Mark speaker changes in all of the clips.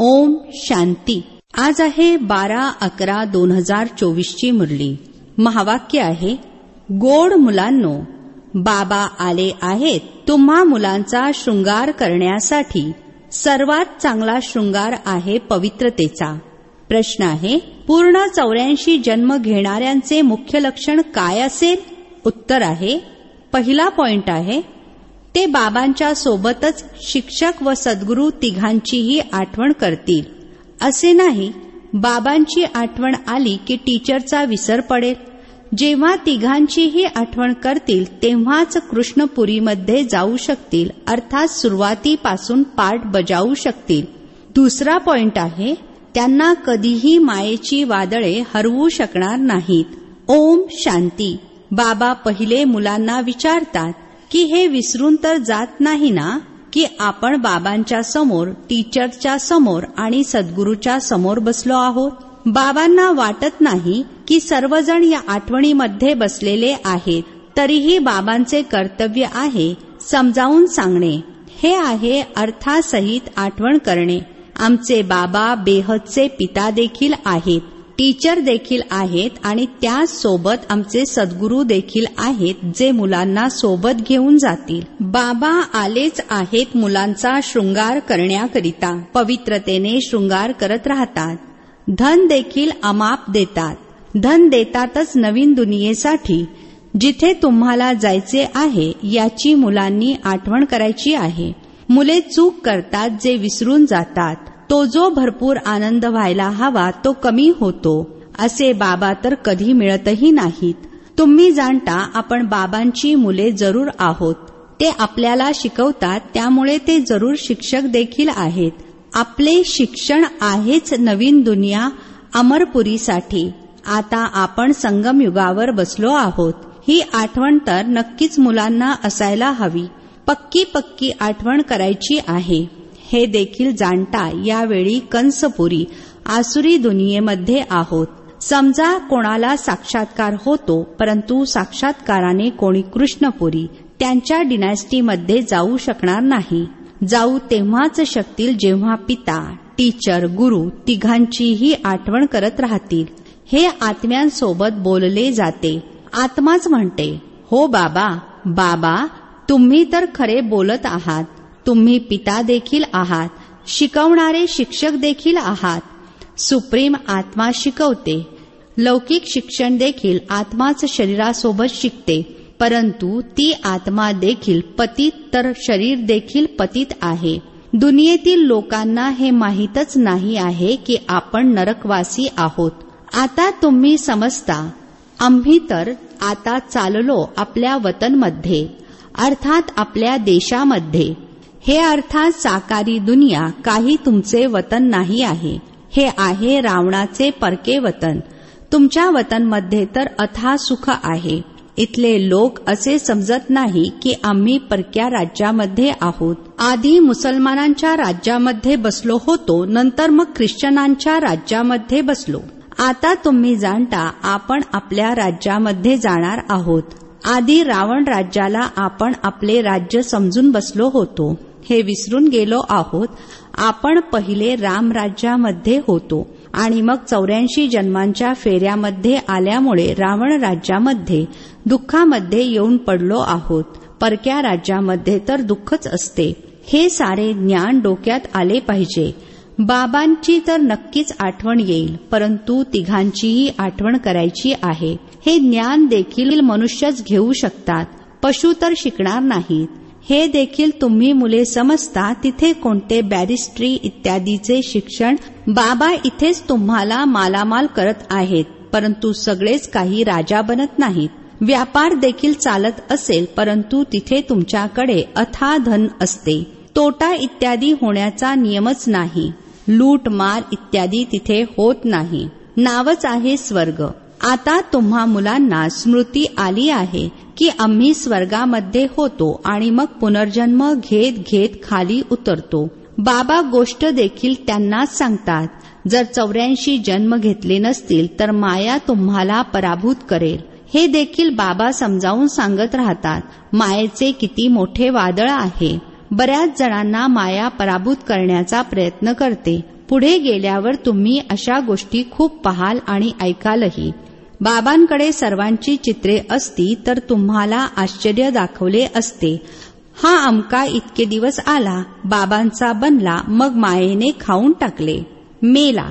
Speaker 1: ओम शांती. आज आहे 12/11/2024 ची मुरली. महावाक्य आहे, गोड मुलांनो, बाबा आले आहेत तुम्हा मुलांचा शृंगार करण्यासाठी. सर्वात चांगला शृंगार आहे पवित्रतेचा. प्रश्न आहे, पूर्ण 84 जन्म घेणाऱ्यांचे मुख्य लक्षण काय असेल? उत्तर आहे, पहिला पॉइंट आहे, ते बाबांच्या सोबतच शिक्षक व सद्गुरू तिघांचीही आठवण करतील. असे नाही बाबांची आठवण आली की टीचरचा विसर पडेल. जेव्हा तिघांचीही आठवण करतील तेव्हाच कृष्णपुरीमध्ये जाऊ शकतील, अर्थात सुरुवातीपासून पाठ बजावू शकतील. दुसरा पॉइंट आहे, त्यांना कधीही मायेची वादळे हरवू शकणार नाहीत. ओम शांती. बाबा पहिले मुलांना विचारतात की हे विसरून तर जात नाही ना की आपण बाबांच्या समोर, टीचरच्या समोर आणि सद्गुरूच्या समोर बसलो आहोत. बाबांना वाटत नाही की सर्वजण या आठवणीमध्ये बसलेले आहेत. तरीही बाबांचे कर्तव्य आहे समजावून सांगणे. हे आहे अर्थासहित आठवण करणे. आमचे बाबा बेहदचे पिता देखील आहेत, टीचर देखील आहेत आणि त्यासोबत आमचे सद्गुरू देखील आहेत, जे मुलांना सोबत घेऊन जातील. बाबा आलेच आहेत मुलांचा शृंगार करण्याकरिता. पवित्रतेने शृंगार करत राहतात. धन देखील अमाप देतात. धन देतातच नवीन दुनियेसाठी. जिथे तुम्हाला जायचे आहे याची मुलांनी आठवण करायची आहे. मुले चूक करतात, जे विसरून जातात. तो जो भरपूर आनंद व्हायला हवा तो कमी होतो. असे बाबा तर कधी मिळतही नाहीत. तुम्ही जाणता आपण बाबांची मुले जरूर आहोत. ते आपल्याला शिकवतात, त्यामुळे ते जरूर शिक्षक देखील आहेत. आपले शिक्षण आहेच नवीन दुनिया अमरपुरीसाठी. आता आपण संगम युगावर बसलो आहोत. ही आठवण तर नक्कीच मुलांना असायला हवी. पक्की आठवण करायची आहे. हे देखील जाणता यावेळी कंसपुरी आसुरी दुनियेमध्ये आहोत. समजा कोणाला साक्षात्कार होतो, परंतु साक्षात्काराने कोणी कृष्णपुरी, त्यांच्या डिनायस्टीमध्ये जाऊ शकणार नाही. जाऊ तेव्हाच शकतील जेव्हा पिता, टीचर, गुरु तिघांचीही आठवण करत राहतील. हे आत्म्यांसोबत बोलले जाते. आत्माच म्हणते, हो बाबा, बाबा तुम्ही तर खरे बोलत आहात. तुम्ही पिता देखील आहात, शिकवणारे शिक्षक देखील आहात. सुप्रीम आत्मा शिकवते. लौकिक शिक्षण देखील आत्माच शरीरासोबत शिकते, परंतु ती आत्मा देखील पतित, तर शरीर देखील पतित आहे. दुनियेतील लोकांना हे माहीतच नाही आहे की आपण नरकवासी आहोत. आता तुम्ही समजता. आम्ही तर आता चाललो आपल्या वतनमध्ये, अर्थात आपल्या देशामध्ये. हे अर्थात साकारी दुनिया काही तुमचे वतन नाही आहे. हे आहे रावणाचे परके वतन. तुमच्या वतनमध्ये तर अथाह सुख आहे. इथले लोक असे समजत नाही की आम्ही परक्या राज्यामध्ये आहोत. आधी मुसलमानांच्या राज्यामध्ये बसलो होतो, नंतर मग ख्रिश्चनांच्या राज्यामध्ये बसलो. आता तुम्ही जाणता आपण आपल्या राज्यामध्ये जाणार आहोत. आधी रावण राज्याला आपण आपले राज्य समजून बसलो होतो. हे विसरून गेलो आहोत. आपण पहिले राम राज्यामध्ये होतो आणि मग 84 जन्मांच्या फेऱ्यामध्ये आल्यामुळे रावण राज्यामध्ये दुःखामध्ये येऊन पडलो आहोत. परक्या राज्यामध्ये तर दुःखच असते. हे सारे ज्ञान डोक्यात आले पाहिजे. बाबांची तर नक्कीच आठवण येईल, परंतु तिघांचीही आठवण करायची आहे. हे ज्ञान देखील मनुष्यच घेऊ शकतात, पशु तर शिकणार नाहीत. हे देखील तुम्ही मुले समजता. तिथे कोणते बॅरिस्ट्री इत्यादीचे शिक्षण? बाबा इथेच तुम्हाला मालामाल करत आहेत, परंतु सगळेच काही राजा बनत नाहीत. व्यापार देखील चालत असेल, परंतु तिथे तुमच्याकडे अथाह धन असते. तोटा इत्यादी होण्याचा नियमच नाही. लूट मार इत्यादी तिथे होत नाही. नावच आहे स्वर्ग. आता तुम्हा मुलांना स्मृती आली आहे की आम्ही स्वर्गामध्ये होतो आणि मग पुनर्जन्म घेत घेत खाली उतरतो. बाबा गोष्ट देखील त्यांनाच सांगतात. जर 84 जन्म घेतले नसतील तर माया तुम्हाला पराभूत करेल. हे देखील बाबा समजावून सांगत राहतात. मायेचे किती मोठे वादळ आहे. बऱ्याच जणांना माया पराभूत करण्याचा प्रयत्न करते. पुढे गेल्यावर तुम्ही अशा गोष्टी खूप पाहाल आणि ऐकालही. बाबांकडे सर्वांची चित्रे असती तर तुम्हाला आश्चर्य दाखवले असते. हा अमका इतके दिवस आला, बाबांचा बनला, मग मायेने खाऊन टाकले, मेला.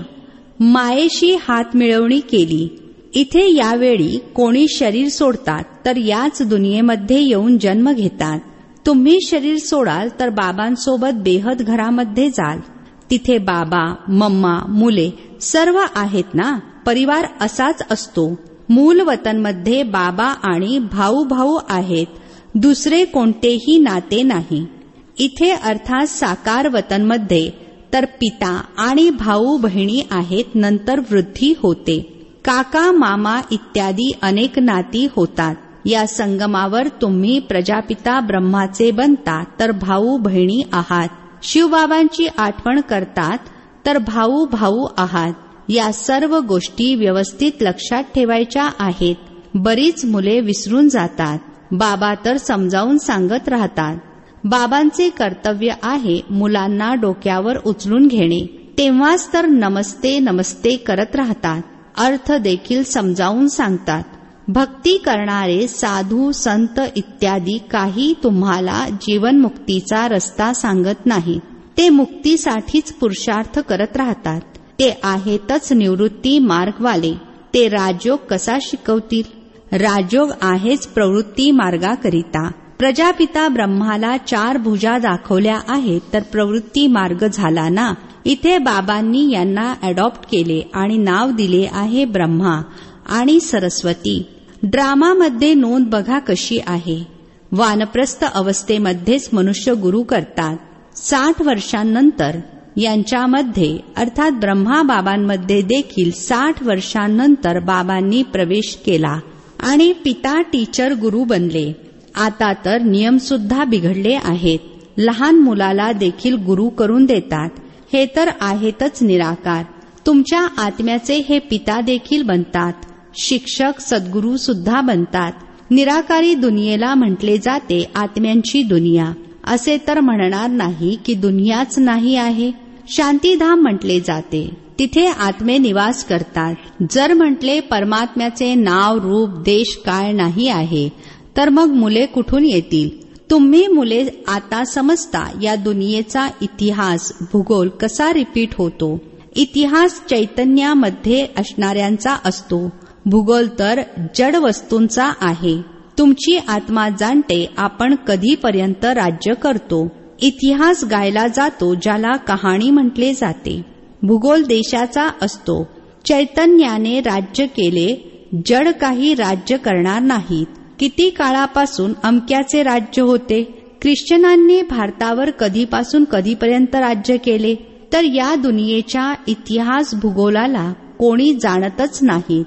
Speaker 1: मायेशी हात मिळवणी केली. इथे यावेळी कोणी शरीर सोडतात तर याच दुनियेमध्ये येऊन जन्म घेतात. तुम्ही शरीर सोडाल तर बाबांसोबत बेहद घरामध्ये जाल. तिथे बाबा, मम्मा, मुले सर्व आहेत ना. परिवार असाच असतो. मूल वतनमध्ये बाबा आणि भाऊ भाऊ आहेत, दुसरे कोणतेही नाते नाही. इथे अर्थात साकार वतनमध्ये तर पिता आणि भाऊ बहिणी आहेत. नंतर वृद्धी होते. काका, मामा इत्यादी अनेक नाती होतात. या संगमावर तुम्ही प्रजापिता ब्रह्माचे बनता तर भाऊ बहिणी आहात. शिवबाबांची आठवण करतात तर भाऊ भाऊ आहात. या सर्व गोष्टी व्यवस्थित लक्षात ठेवायच्या आहेत. बरीच मुले विसरून जातात. बाबा तर समजावून सांगत राहतात. बाबांचे कर्तव्य आहे मुलांना डोक्यावर उचलून घेणे. तेव्हाच तर नमस्ते नमस्ते करत राहतात. अर्थ देखील समजावून सांगतात. भक्ती करणारे साधू, संत इत्यादी काही तुम्हाला जीवनमुक्तीचा रस्ता सांगत नाही. ते मुक्तीसाठीच पुरुषार्थ करत राहतात. ते आहेतच निवृत्ती मार्गवाले. ते राजयोग कसा शिकवतील? राजयोग आहेच प्रवृत्ती मार्गाकरिता. प्रजापिता ब्रह्माला 4 भुजा दाखवल्या आहेत तर प्रवृत्ती मार्ग झाला ना. इथे बाबांनी यांना अडॉप्ट केले आणि नाव दिले आहे ब्रह्मा आणि सरस्वती. ड्रामामध्ये नोंद बघा कशी आहे. वानप्रस्थ अवस्थेमध्येच मनुष्य गुरु करतात. 60 वर्षांनंतर यांच्यामध्ये अर्थात ब्रह्मा बाबांमध्ये देखील 60 वर्षांनंतर बाबांनी प्रवेश केला आणि पिता टीचर गुरु बनले. आता तर नियम सुद्धा बिघडले आहेत. लहान मुलाला देखील गुरु करून देतात. हे तर आहेतच निराकार. तुमच्या आत्म्याचे हे पिता देखील बनतात. शिक्षक, सद्गुरू सुद्धा बनतात. निराकारी दुनियेला म्हटले जाते आत्म्यांची दुनिया. असे तर म्हणणार नाही की दुनियाच नाही आहे. शांतीधाम म्हटले जाते. तिथे आत्मे निवास करतात. जर म्हटले परमात्म्याचे नाव, रूप, देश काय नाही आहे तर मग मुले कुठून येतील? तुम्ही मुले आता समजता या दुनियेचा इतिहास, भूगोल कसा रिपीट होतो. इतिहास चैतन्यामध्ये असणाऱ्यांचा असतो. भूगोल तर जड वस्तूंचा आहे. तुमची आत्मा जाणते आपण कधीपर्यंत राज्य करतो. इतिहास गायला जातो ज्याला कहाणी म्हटले जाते. भूगोल देशाचा असतो. चैतन्याने राज्य केले. जड काही राज्य करणार नाहीत. किती काळापासून अमक्याचे राज्य होते. ख्रिश्चनांनी भारतावर कधीपासून कधीपर्यंत राज्य केले तर या दुनियेच्या इतिहास भूगोलाला कोणी जाणतच नाही.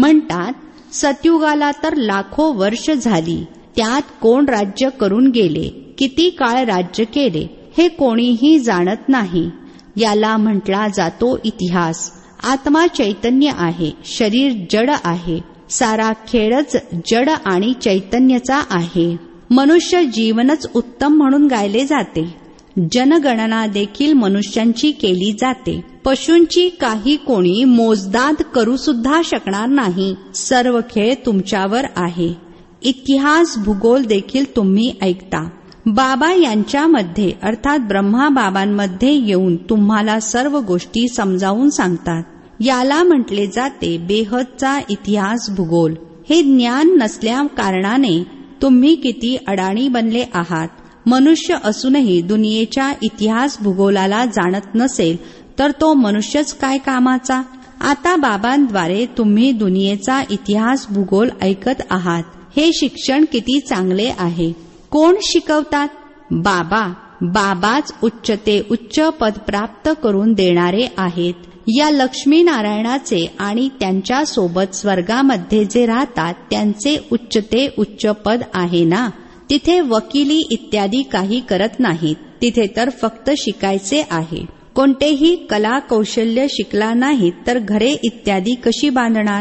Speaker 1: म्हणतात सतयुगाला तर लाखो वर्ष झाली. त्यात कोण राज्य करून गेले, किती काळ राज्य केले हे कोणीही जाणत नाही. याला म्हटला जातो इतिहास. आत्मा चैतन्य आहे. शरीर जड आहे. सारा खेळच जड आणि चैतन्याचा आहे. मनुष्य जीवनच उत्तम म्हणून गायले जाते. जनगणना देखील मनुष्यांची केली जाते. पशूंची काही कोणी मोजदाद करू सुद्धा शकणार नाही. सर्व खेळ तुमच्यावर आहे. इतिहास, भूगोल देखील तुम्ही ऐकता. बाबा यांच्यामध्ये अर्थात ब्रह्मा बाबांमध्ये येऊन तुम्हाला सर्व गोष्टी समजावून सांगतात. याला म्हटले जाते बेहदचा इतिहास, भूगोल. हे ज्ञान नसल्या कारणाने तुम्ही किती अडाणी बनले आहात. मनुष्य असूनही दुनियेच्या इतिहास भूगोलाला जाणत नसेल तर तो मनुष्यच काय कामाचा. आता बाबांद्वारे तुम्ही दुनियेचा इतिहास, भूगोल ऐकत आहात. हे शिक्षण किती चांगले आहे. कोण शिकवतात? बाबा. बाबाच उच्च ते उच्च पद प्राप्त करून देणारे आहेत. या लक्ष्मीनारायणाचे आणि त्यांच्या सोबत स्वर्गामध्ये जे राहतात त्यांचे उच्च ते उच्च पद आहे ना. तिथे वकिली इत्यादी काही करत नाहीत. तिथे तर फक्त शिकायचे आहे. कोणतेही कला कौशल्य शिकला नाहीत तर घरे इत्यादी कशी बांधणार.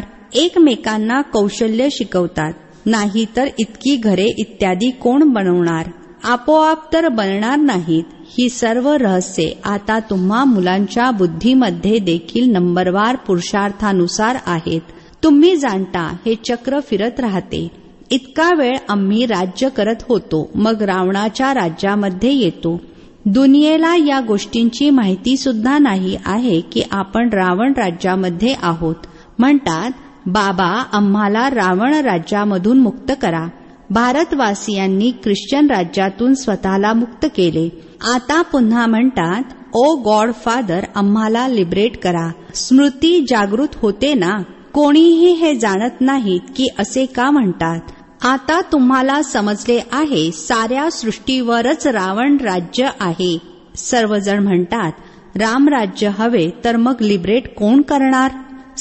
Speaker 1: एकमेकांना कौशल्य शिकवतात. नाही तर इतकी घरे इत्यादी कोण बनवणार. आपोआप तर बनणार नाहीत. ही सर्व रहस्ये आता तुम्हा मुलांच्या बुद्धीमध्ये देखील नंबरवार पुरुषार्थानुसार आहेत. तुम्ही जाणता हे चक्र फिरत राहते. इतका वेळ आम्ही राज्य करत होतो, मग रावणाच्या राज्यामध्ये येतो. दुनियेला या गोष्टींची माहिती सुद्धा नाही आहे की आपण रावण राज्यामध्ये आहोत. म्हणतात, बाबा आम्हाला रावण राज्यामधून मुक्त करा. भारतवासियांनी ख्रिश्चन राज्यातून स्वतःला मुक्त केले. आता पुन्हा म्हणतात, ओ गॉड फादर आम्हाला लिबरेट करा. स्मृती जागृत होते ना. कोणीही हे जाणत नाहीत की असे का म्हणतात. आता तुम्हाला समजले आहे, साऱ्या सृष्टीवरच रावण राज्य आहे. सर्वजण म्हणतात, रामराज्य हवे तर मग लिबरेट कोण करणार.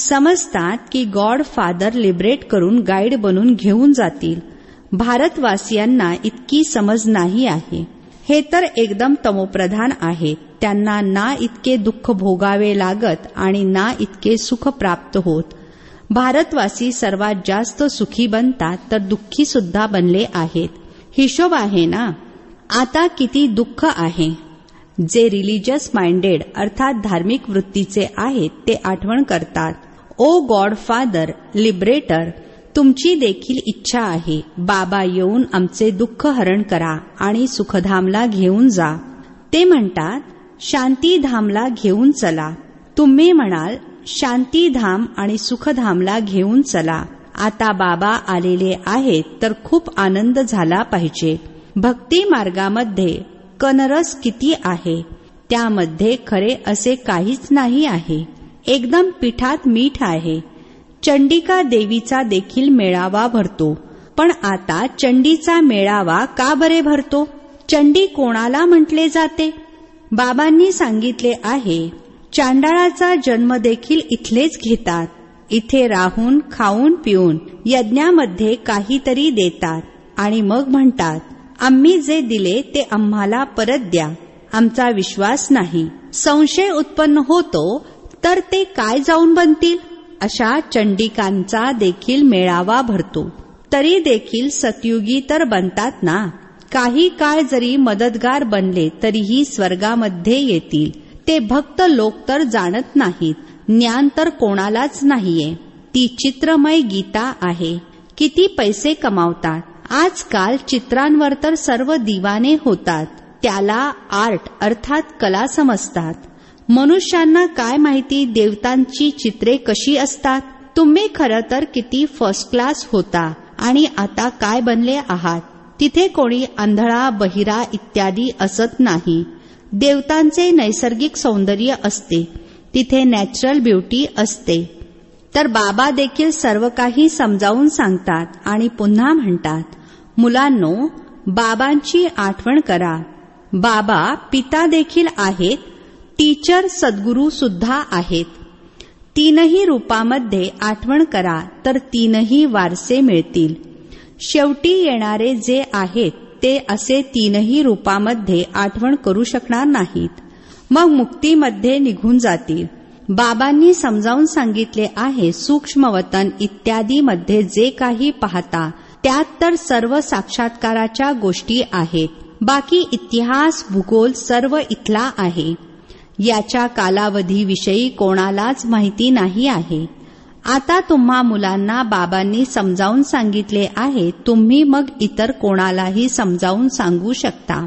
Speaker 1: समजतात की गॉड फादर लिबरेट करून गाईड बनून घेऊन जातील. भारतवासियांना इतकी समज नाही आहे. हे तर एकदम तमोप्रधान आहेत. त्यांना ना इतके दुःख भोगावे लागत आणि ना इतके सुख प्राप्त होत. भारतवासी सर्वात जास्त सुखी बनतात तर दुःखी सुद्धा बनले आहेत. हिशोब आहे ना. आता किती दुःख आहे. जे रिलिजियस माइंडेड अर्थात धार्मिक वृत्तीचे आहेत ते आठवण करतात, ओ गॉड फादर लिबरेटर, तुमची देखील इच्छा आहे. बाबा येऊन आमचे दुःख हरण करा आणि सुखधामला घेऊन जा. ते म्हणतात, शांतीधामला घेऊन चला. तुम्ही म्हणाल, शांतीधाम आणि सुखधामला घेऊन चला. आता बाबा आलेले आहेत तर खूप आनंद झाला पाहिजे. भक्ती मार्गामध्ये कनरस किती आहे. त्यामध्ये खरे असे काहीच नाही आहे. एकदम पिठात मीठ आहे. चंडिका देवीचा देखील मेळावा भरतो. पण आता चंडीचा मेळावा का बरे भरतो. चंडी कोणाला म्हटले जाते. बाबांनी सांगितले आहे, चांडाळाचा जन्म देखील इथलेच घेतात. इथे राहून खाऊन पिऊन यज्ञामध्ये काहीतरी देतात आणि मग म्हणतात, आम्ही जे दिले ते आम्हाला परत द्या. आमचा विश्वास नाही. संशय उत्पन्न होतो तर ते काय जाऊन बनतील. अशा चंडिकांचा देखील मेळावा भरतो. तरी देखील सतयुगी तर बनतात ना. काही काळ जरी मदतगार बनले तरीही स्वर्गामध्ये येतील. ते भक्त लोक तर जाणत नाहीत. ज्ञान तर कोणालाच नाहीये. ती चित्रमय गीता आहे. किती पैसे कमावतात. आजकाल चित्रांवर तर सर्व दिवाने होतात. त्याला आर्ट अर्थात कला समजतात. मनुष्यांना काय माहिती देवतांची चित्रे कशी असतात. तुम्ही खरं तर किती फर्स्ट क्लास होता आणि आता काय बनले आहात. तिथे कोणी आंधळा बहिरा इत्यादी असत नाही. देवतांचे नैसर्गिक सौंदर्य असते. तिथे नॅचरल ब्युटी असते. तर बाबा देखील सर्व काही समजावून सांगतात आणि पुन्हा म्हणतात, मुलांनो बाबांची आठवण करा. बाबा पिता देखील आहेत. टीचर सद्गुरू सुद्धा आहेत. तीनही रूपामध्ये आठवण करा तर तीनही वारसे मिळतील. शेवटी येणारे जे आहेत ते असे तीनही रूपामध्ये आठवण करू शकणार नाहीत. मग मुक्तीमध्ये निघून जातील. बाबांनी समजावून सांगितले आहे, सूक्ष्मवतन इत्यादी मध्ये जे काही पाहता त्यात तर सर्व साक्षात्काराच्या गोष्टी आहेत. बाकी इतिहास भूगोल सर्व इथला आहे. याच्या कालावधीविषयी कोणालाच माहिती नाही आहे. आता तुम्हा मुलांना बाबांनी समजावून सांगितले आहे. तुम्ही मग इतर कोणालाही समजावून सांगू शकता.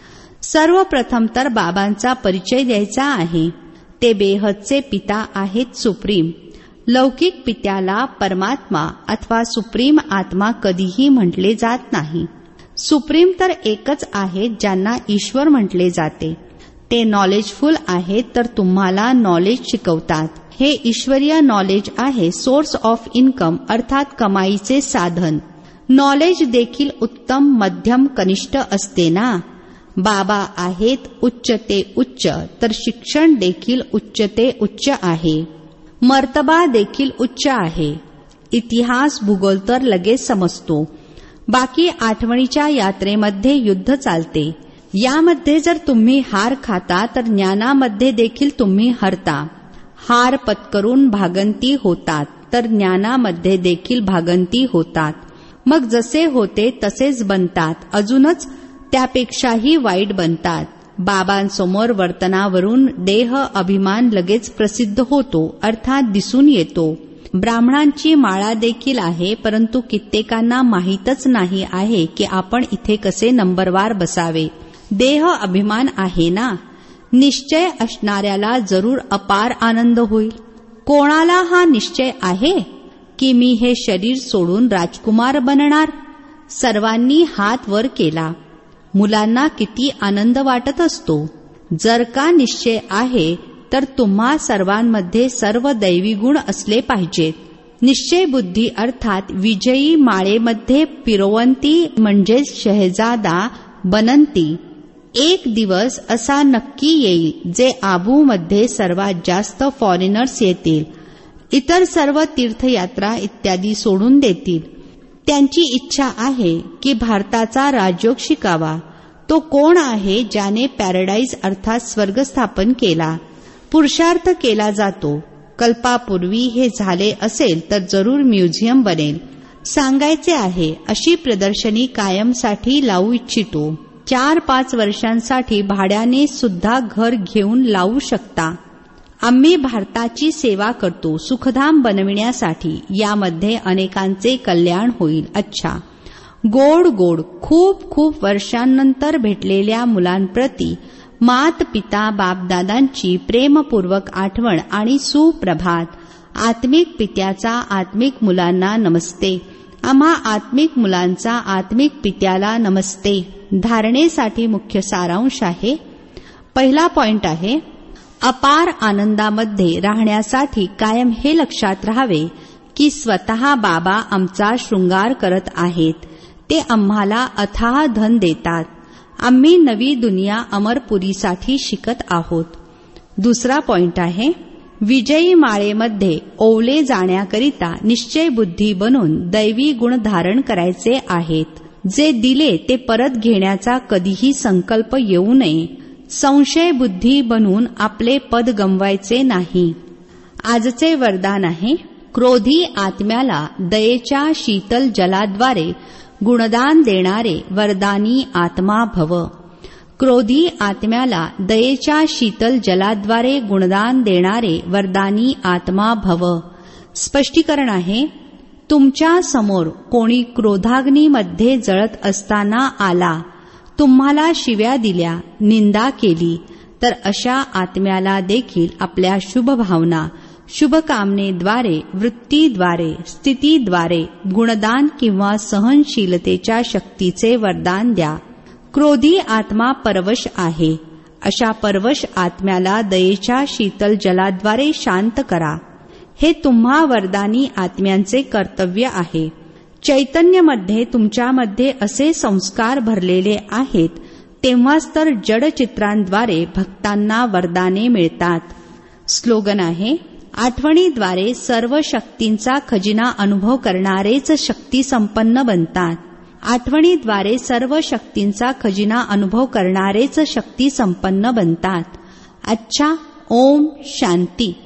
Speaker 1: सर्वप्रथम तर बाबांचा परिचय द्यायचा आहे. ते बेहदचे पिता आहेत, सुप्रीम. लौकिक पित्याला परमात्मा अथवा सुप्रीम आत्मा कधीही म्हटले जात नाही. सुप्रीम तर एकच आहे ज्यांना ईश्वर म्हटले जाते. ते नॉलेजफुल आहेत तर तुम्हाला नॉलेज शिकवतात. हे ईश्वरीय नॉलेज आहे. सोर्स ऑफ इन्कम अर्थात कमाईचे साधन. नॉलेज देखील उत्तम मध्यम कनिष्ठ असते ना. बाबा आहेत उच्च ते उच्च, तर शिक्षण देखील उच्च ते उच्च आहे. मर्तबा देखील उच्च आहे. इतिहास भूगोल तर लगेच समजतो. बाकी आठवणीच्या यात्रेमध्ये युद्ध चालते. यामध्ये जर तुम्ही हार खाता तर ज्ञानामध्ये देखील तुम्ही हरता. हार पत्करून भागंती होतात तर ज्ञानामध्ये देखील भागंती होतात. मग जसे होते तसेच बनतात. अजूनच त्यापेक्षाही वाईट बनतात. बाबांसमोर वर्तनावरून देह अभिमान लगेच प्रसिद्ध होतो, अर्थात दिसून येतो. ब्राह्मणांची माळा देखील आहे, परंतु कित्येकांना माहीतच नाही आहे की आपण इथे कसे नंबरवार बसावे. देह अभिमान आहे ना. निश्चय असणाऱ्याला जरूर अपार आनंद होईल. कोणाला हा निश्चय आहे की मी हे शरीर सोडून राजकुमार बनणार? सर्वांनी हात वर केला. मुलांना किती आनंद वाटत असतो. जर का निश्चय आहे तर तुम्हा सर्वांमध्ये सर्व दैवी गुण असले पाहिजेत. निश्चय बुद्धी अर्थात विजयी माळेमध्ये पिरवंती म्हणजेच शहजादा बनंती. एक दिवस असा नक्की येईल जे आबूमध्ये सर्वात जास्त फॉरेनर्स येतील. इतर सर्व तीर्थयात्रा इत्यादी सोडून देतील. त्यांची इच्छा आहे की भारताचा राजयोग शिकावा. तो कोण आहे ज्याने पॅराडाईज अर्थात स्वर्ग स्थापन केला? पुरुषार्थ केला जातो. कल्पापूर्वी हे झाले असेल तर जरूर म्युझियम बनेल. सांगायचे आहे अशी प्रदर्शनी कायमसाठी लावू इच्छितो. 4-5 वर्षांसाठी भाड्याने सुद्धा घर घेऊन लावू शकता. आम्ही भारताची सेवा करतो सुखधाम बनविण्यासाठी. यामध्ये अनेकांचे कल्याण होईल. अच्छा. गोड गोड खूप खूप वर्षांनंतर भेटलेल्या मुलांप्रती मात पिता बापदादांची प्रेमपूर्वक आठवण आणि सुप्रभात. आत्मिक पित्याचा आत्मिक मुलांना नमस्ते. आम्हा आत्मिक मुलांचा आत्मिक पित्याला नमस्ते. धारणेसाठी मुख्य सारांश आहे. पहिला पॉइंट आहे, अपार आनंदामध्ये राहण्यासाठी कायम हे लक्षात राहावे की स्वतः बाबा आमचा शृंगार करत आहेत. ते आम्हाला अथाह धन देतात. आम्ही नवी दुनिया अमरपुरीसाठी शिकत आहोत. दुसरा पॉइंट आहे, विजयी माळेमध्ये ओवले जाण्याकरिता निश्चय बुद्धी बनून दैवी गुण धारण करायचे आहेत. जे दिले ते परत घेण्याचा कधीही संकल्प येऊ नये. संशय बुद्धी बनून आपले पद गमवायचे नाही. आजचे वरदान आहे, क्रोधी आत्म्याला दयेच्या शीतल जलाद्वारे गुणदान देणारे वरदानी आत्मा भव. क्रोधी आत्म्याला दयेच्या शीतल जलाद्वारे गुणदान देणारे वरदानी आत्मा भव. स्पष्टीकरण आहे, तुमच्या समोर कोणी क्रोधाग्नीमध्ये जळत असताना आला, तुम्हाला शिव्या दिल्या, निंदा केली, तर अशा आत्म्याला देखील आपल्या शुभ भावना, शुभकामनेद्वारे, वृत्तीद्वारे, स्थितीद्वारे गुणदान किंवा सहनशीलतेच्या शक्तीचे वरदान द्या. क्रोधी आत्मा परवश आहे. अशा परवश आत्म्याला दयेच्या शीतल जलाद्वारे शांत करा. हे तुम्हा वरदानी आत्म्यांचे कर्तव्य आहे. चैतन्यमध्ये तुमच्यामध्ये असे संस्कार भरलेले आहेत, तेव्हाच तर जड चित्रांद्वारे भक्तांना वरदाने मिळतात. स्लोगन आहे, आठवणीद्वारे सर्व शक्तींचा खजिना अनुभव करणारेच शक्ती संपन्न बनतात. आठवणीद्वारे सर्व शक्तींचा खजिना अनुभव करणारेच शक्ती संपन्न बनतात. अच्छा. ओम शांती.